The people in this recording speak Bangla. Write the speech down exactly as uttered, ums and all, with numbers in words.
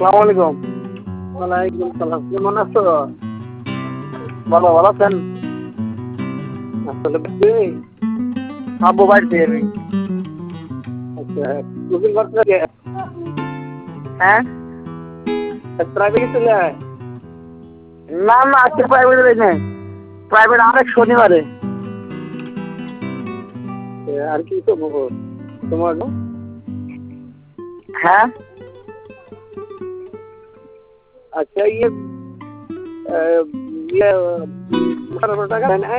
আসসালামু আলাইকুম। ওয়ালাইকুম সালাম। কেমন আছো? ভালো, ভালো আছেন? আসলে কি আব্বু বাড়িতে নেই। আচ্ছা, টিফিন করতে গে হ্যাঁ? প্রাইভেটে চলে আয়। না, না আজকে প্রাইভেটে যাই নাই। প্রাইভেট আরেক শনিবারে। এ আর কি খবর তোমার? হ্যাঁ? আচ্ছা ইয়ে আ ইয়ে টাকা